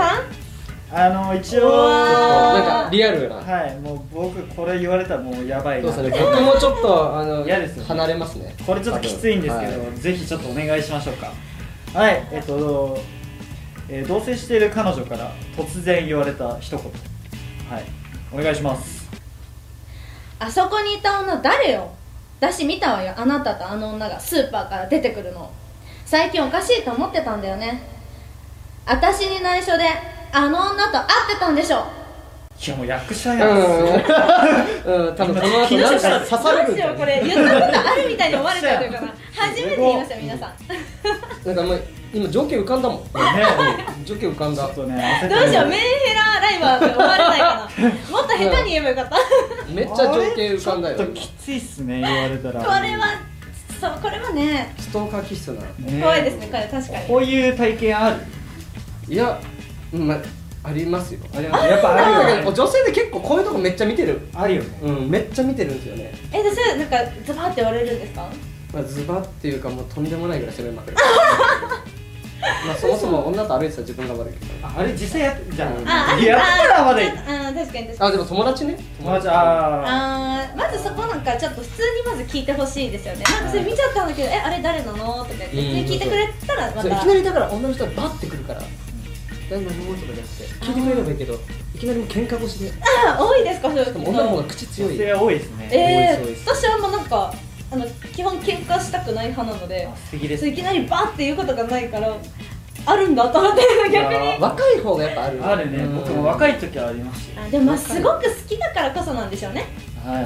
3？ 一応なんかリアルな。 はい、もう僕これ言われたらもうやばいな。 そうですね。僕もちょっと嫌ですよね。 離れますね。 これちょっときついんですけど、ぜひちょっとお願いしましょうか。はい、同棲している彼女から突然言われた一言。はい、お願いします。 あそこにいた女誰よ？私見たわよ。あなたとあの女がスーパーから出てくるの。最近おかしいと思ってたんだよね。私に内緒であの女と会ってたんでしょ。 いやもう役者やん。 多分この後なんか刺されるんだよね。 これ言ったことあるみたいに思われちゃうというかな。初めて言いました皆さん。 なんかもう今情景浮かんだもん。情景浮かんだ。 どうしよう、メンヘラライバーって思われないかな。もっと下手に言えばよかった。 めっちゃ情景浮かんだよ。 ちょっときついっすね、言われたら。 これはね、 ストーカー気質な。 怖いですね、これ確かに。 こういう体験ある？ いや、ありますよ。 やっぱあるよね。 女性で結構こういうとこめっちゃ見てる。 あるよね。 めっちゃ見てるんですよね。 でそれなんかズバーって言われるんですか？ ズバっていうかもうとんでもないぐらい攻めまくる。そもそも女と歩いてた自分が悪いけど。 あれ実際やってじゃん。 やったらまだいい。 確かに確かに。 でも友達ね。 友達まずそこなんかちょっと普通にまず聞いてほしいですよね。なんかそれ見ちゃったんだけど、あれ誰なのとか言って聞いてくれたらまた。 いきなりだから女の人がバッてくるから。何もとかじゃなくて聞いてくれればいいけど、いきなりもう喧嘩腰で。 多いですか？そういう女の方が口強い。 女性は多いですね。 私はもうなんか基本喧嘩したくない派なので、いきなりバーって言うことがないからあるんだと思って逆に。 若い方がやっぱある。 あるね。僕も若い時はありますし。 でもすごく好きだからこそなんでしょうね。 はい。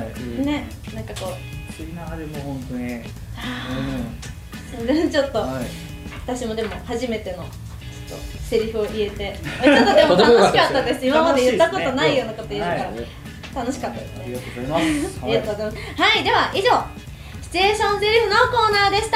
ね、なんかこう。 好きなあれも本当に。 それちょっと私もでも初めての。セリフを言えて、ちょっとでも楽しかったです。今まで言ったことないようなこと言えるから楽しかったですね。 ありがとうございます。 ありがとうございます。はい、では以上シチュエーションゼリフのコーナーでした。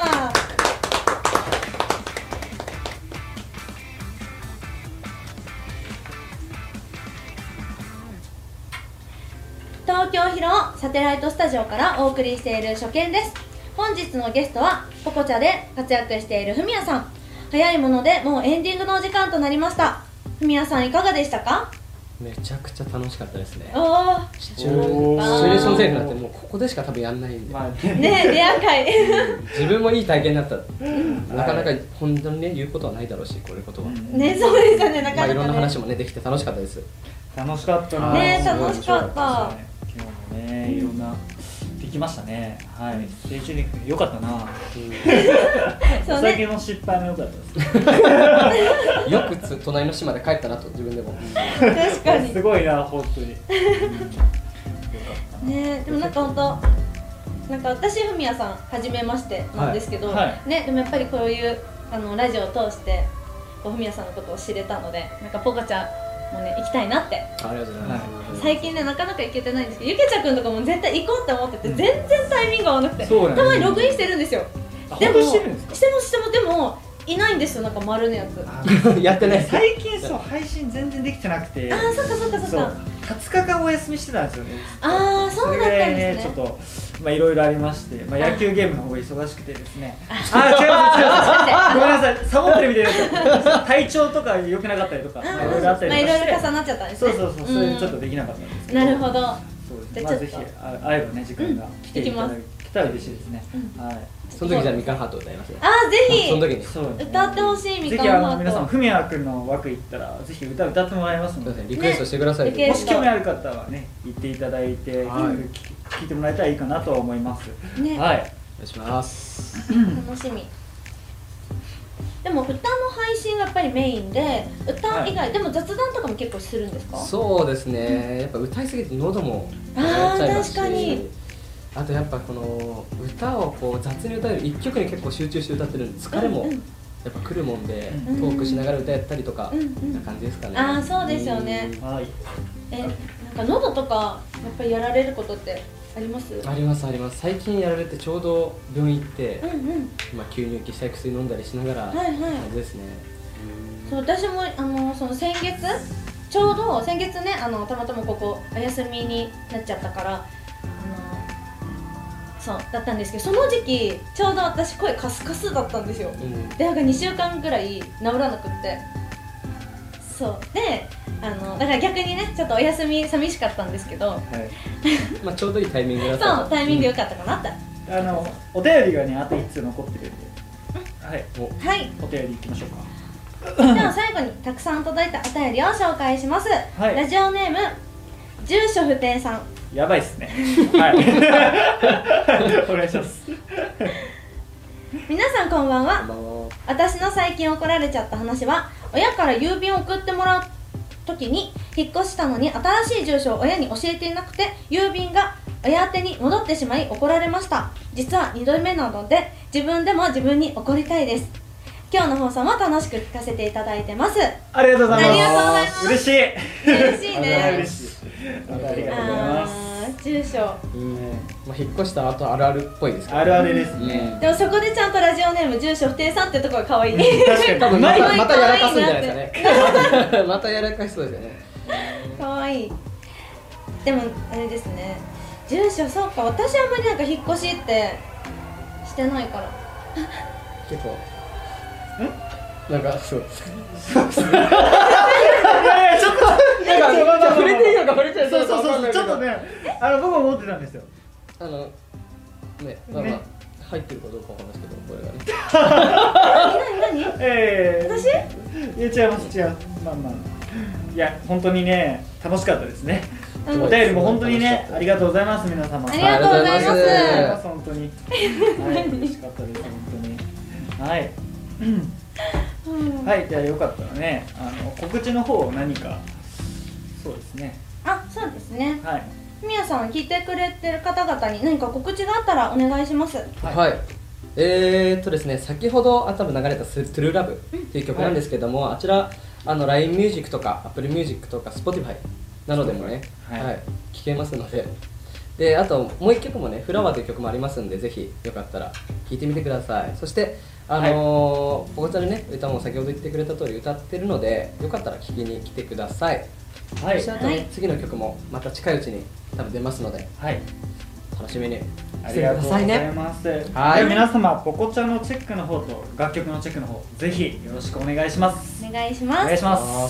東京広尾サテライトスタジオからお送りしている初見です。本日のゲストはポコチャで活躍しているふみやさん。早いものでもうエンディングのお時間となりました。ふみやさんいかがでしたか？ めちゃくちゃ楽しかったですね。 シチュエーションゼリフなんてもうここでしか多分やんないんで。 ね、レア回。 自分もいい体験になった。なかなか本当にね言うことはないだろうし、こういうことは。 ね、そうですよね。なかなかね。 いろんな話もねできて楽しかったです。 楽しかったな。 ね、楽しかった。 今日もね、いろんなできましたね。はい。ステージに良かったな。お酒の失敗も良かったです。 よく隣の島で帰ったなと自分でも。 確かに。 すごいな、本当に。 ね、でもなんか本当。なんか私ふみやさん初めましてなんですけど、ね、でもやっぱりこういうラジオを通してふみやさんのことを知れたので、なんかポコちゃんもうね行きたいなって。 ありがとうございます。 最近ねなかなか行けてないんですけど、ゆけちゃくんとかも絶対行こうって思ってて、全然タイミング合わなくて、たまにログインしてるんですよ。でもしてもでもいないんですよ、なんか丸のやつ。 やってない。 最近そう配信全然できてなくて。 ああ、そっかそっかそっか。 20日間お休みしてたんですよね。 ああ、そうだったんですね。 ちょっといろいろありまして、野球ゲームの方が忙しくてですね。違います。ごめんなさい、サボってるみたいな。体調とか良くなかったりとか、いろいろあったりとかして。 いろいろ重なっちゃったんですね。 そう、それちょっとできなかったんですけど。 なるほど。 そうですね。ぜひ会えばね時間が来ていただけたら嬉しいですね。はい。 その時じゃあみかんハート歌いますよ。 ぜひその時にそうですね、 歌ってほしいみぜひかんハート。 皆さんフミヤ君の枠行ったらぜひ歌ってもらいますので、 リクエストしてください。 ねもし興味ある方はね言っていただいて、聞いてもらえたらいいかなと思います。 ね、 はい、 お願いします。 楽しみ。でも歌の配信がやっぱりメインで、歌以外、でも雑談とかも結構するんですか？ そうですね、やっぱ歌いすぎて喉もあーちゃいますし、 確かに。 あとやっぱこの歌をこう雑に歌える1曲に結構集中して歌ってるんで疲れもやっぱ来るもんで、トークしながら歌やったりとか、な感じですかね。 ああ、そうですよね。 はい、 なんか喉とかやっぱりやられることってあります？ ありますあります。最近やられてちょうど病院行って、まあ吸入器したい薬飲んだりしながら感じですね。 そう、私もその先月ちょうど先月ね、たまたまここお休みになっちゃったからそうだったんですけど、その時期ちょうど私声カスカスだったんですよ。でなんか2週間ぐらい治らなくって、そうでだから逆にねちょっとお休み寂しかったんですけど、 まあちょうどいいタイミングだった。 そうタイミング良かったかなって。 お便りがねあと1通残ってるんで、はい、お便りいきましょうか。 では最後にたくさん届いたお便りを紹介します。 はい、 ラジオネーム住所不定さん。 やばいっすね。はい。お願いします。 皆さんこんばんは。私の最近怒られちゃった話は、親から郵便を送ってもらう時に引っ越したのに新しい住所を親に教えていなくて、郵便が親宛てに戻ってしまい怒られました。実は2度目なので自分でも自分に怒りたいです。今日の放送も楽しく聞かせていただいてます。 ありがとうございます。 ありがとうございます。 嬉しい。 嬉しいね。 嬉しい。ありがとうございます。 住所。 まあ引っ越した後あるあるっぽいですけど。 あるあるですね。 でもそこでちゃんとラジオネーム住所不定さんってところが可愛い。 確かに。 多分またやらかすんじゃないですかね。またやらかしそうですよね。 可愛い。でもあれですね。住所そうか、私あんまりなんか引っ越しってしてないから。 結構。なんかそうですね。 ちょっと触れていいのか触れちゃう。そうちょっとね、僕も思ってたんですよ。 まあ入ってるかどうかわかんないですけど、これがね。 何？私？ いや違います違う。まあいや本当にね楽しかったですね。お便りも本当にねありがとうございます皆様。 ありがとうございます。 本当に。嬉しかったです本当に。はい。はい、じゃあよかったらね、告知の方何か。そうですね。 そうですね。 はい。 みやさん聞いてくれてる方々に何か告知があったらお願いします。 はい。ですね、先ほど多分流れたトゥルーラブっていう曲なんですけども、あちらLINE ミュージックとか Apple Music とか Spotify などでもね、聴けますので。であともう一曲もね、フラワーという曲もありますんで、ぜひよかったら聴いてみてください。そしてポコチャでね、歌も先ほど言ってくれた通り歌ってるので、よかったら聴きに来てください。そしてあとね、次の曲もまた近いうちに多分出ますので、楽しみにしてくださいね。 ありがとうございます。はい、皆様ポコチャのチェックの方と楽曲のチェックの方ぜひよろしくお願いします。 お願いします。 お願いします。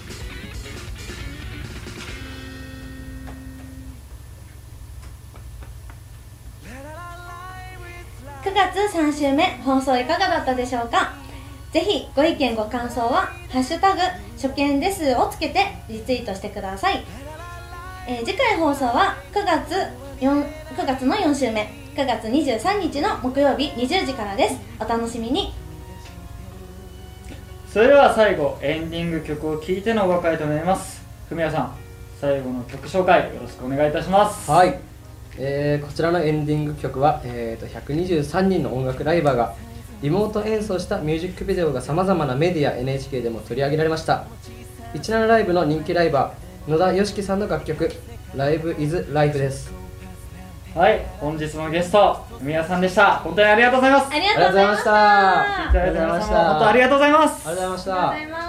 9月3週目放送いかがだったでしょうか。ぜひご意見ご感想はハッシュタグ初見ですをつけてリツイートしてください。次回放送は9月の4週目9月23日の木曜日20時からです。お楽しみに。 それでは最後エンディング曲を聴いてのお別れとなります。ふみやさん最後の曲紹介よろしくお願いいたします。 はい、こちらのエンディング曲は、123人の音楽ライバーがリモート演奏したミュージックビデオがさまざまなメディア NHK でも取り上げられました。17ライブの人気ライバー野田佳樹さんの楽曲「Live is Life」です。 はい、本日のゲストふみやさんでした。本当にありがとうございます。 ありがとうございました。 聞いていただいた皆様本当ありがとうございます。 ありがとうございました。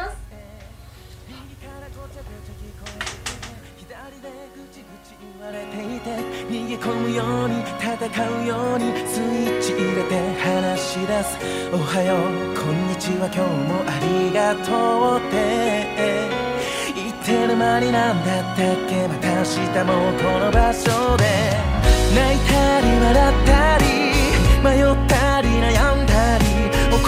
逃げ込むように戦うようにスイッチ入れて話し出す。おはようこんにちは今日もありがとうって言ってる間になんだったっけ。また明日もこの場所で泣いたり笑ったり迷った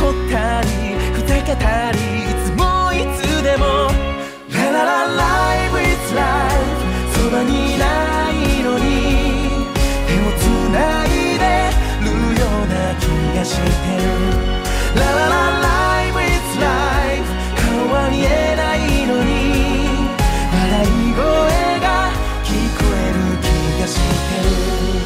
怒ったりふざけたりいつもいつでもラララ Live is life そばにいないのに手をつないでるような気がしてるラララ Live is life 顔は見えないのに笑い声が聞こえる気がしてる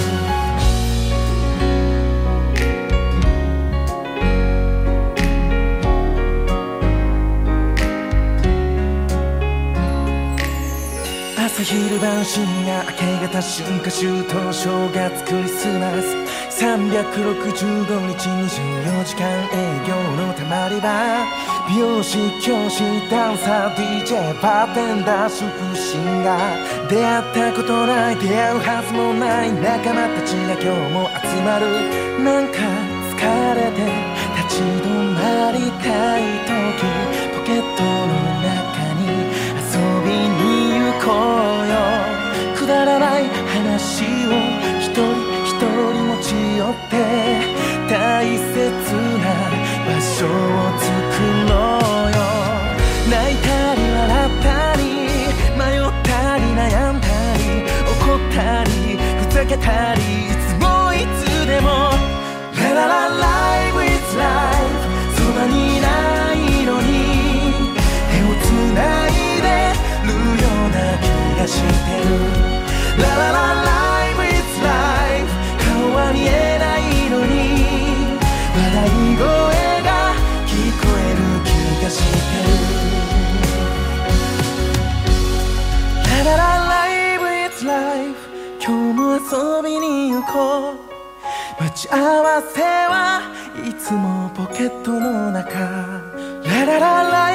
朝昼晩深夜明け方春夏秋冬正月クリスマス365日24時間営業のたまり場美容師教師ダンサー DJ バーテンダー主婦シンガー出会ったことない出会うはずもない仲間たちが今日も集まるなんか疲れて立ち止まりたい時ポケットの中に遊びに行こうよくだらない話を一人一人持ち寄って大切な場所を作ろうよ泣いたり笑ったり迷ったり悩んだり怒ったりふざけたりいつもいつでもラララ Live is life そばにいないのに手をつないでるような気がしてるラララ Live is life 顔は見えないのに笑い声が聞こえる気がしてるラララ Live is life 今日も遊びに行こう待ち合わせはいつもポケットの中ララララ